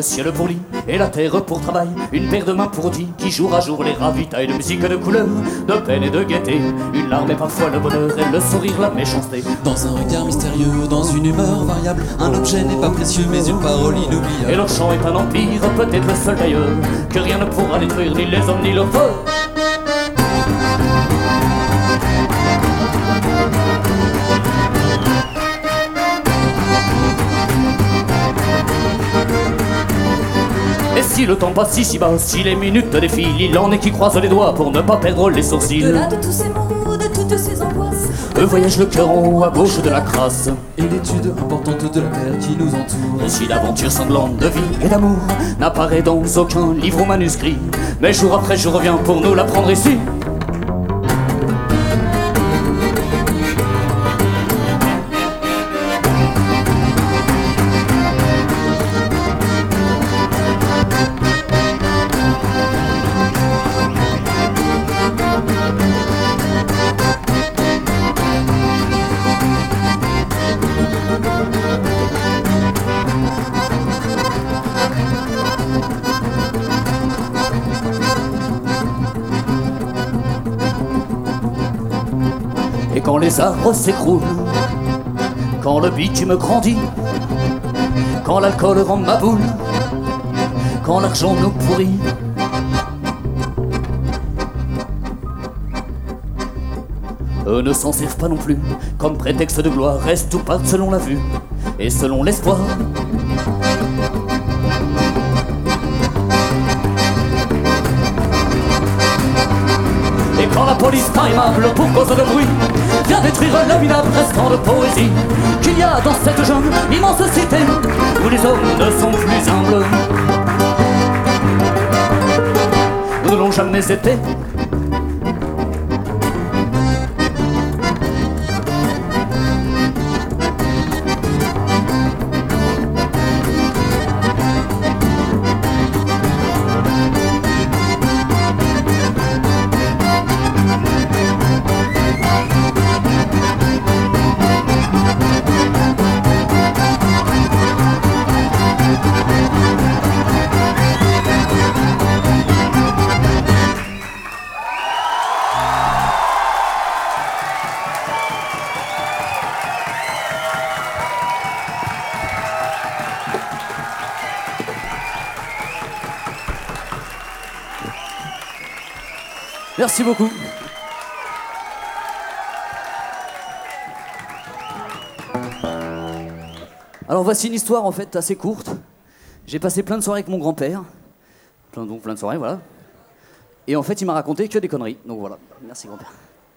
le ciel pour lit et la terre pour travail. Une paire de mains pour outils qui jour à jour les ravitaille de musique de couleur, de peine et de gaieté. Une larme et parfois le bonheur et le sourire, la méchanceté. Dans un regard mystérieux, dans une humeur variable, un objet n'est pas précieux mais une parole inoubliable. Et leur chant est un empire, peut-être le seul d'ailleurs, que rien ne pourra détruire, ni les hommes ni le feu. Et si le temps passe ici bas, si les minutes défilent, il en est qui croisent les doigts pour ne pas perdre les sourcils. De là de tous ces mots, de toutes ces angoisses, Eux voyagent le cœur en haut à gauche de la crasse. Et l'étude importante de la terre qui nous entoure. Récit d'aventure sanglante, de vie et d'amour n'apparaît dans aucun livre ou manuscrit, mais jour après jour revient pour nous l'apprendre ici. Et quand les arbres s'écroulent, quand le bitume grandit, quand l'alcool rend ma boule, quand l'argent nous pourrit, eux ne s'en servent pas non plus comme prétexte de gloire, restent ou partent selon la vue et selon l'espoir. Et quand la police pas aimable pour cause de bruit vient détruire le minable restant de poésie qu'il y a dans cette jeune immense cité où les hommes ne sont plus humbles, nous ne l'ont jamais été. Merci beaucoup. Alors voici une histoire en fait assez courte. J'ai passé plein de soirées avec mon grand-père. Plein de soirées, voilà. Et en fait il m'a raconté que des conneries. Donc voilà, merci grand-père.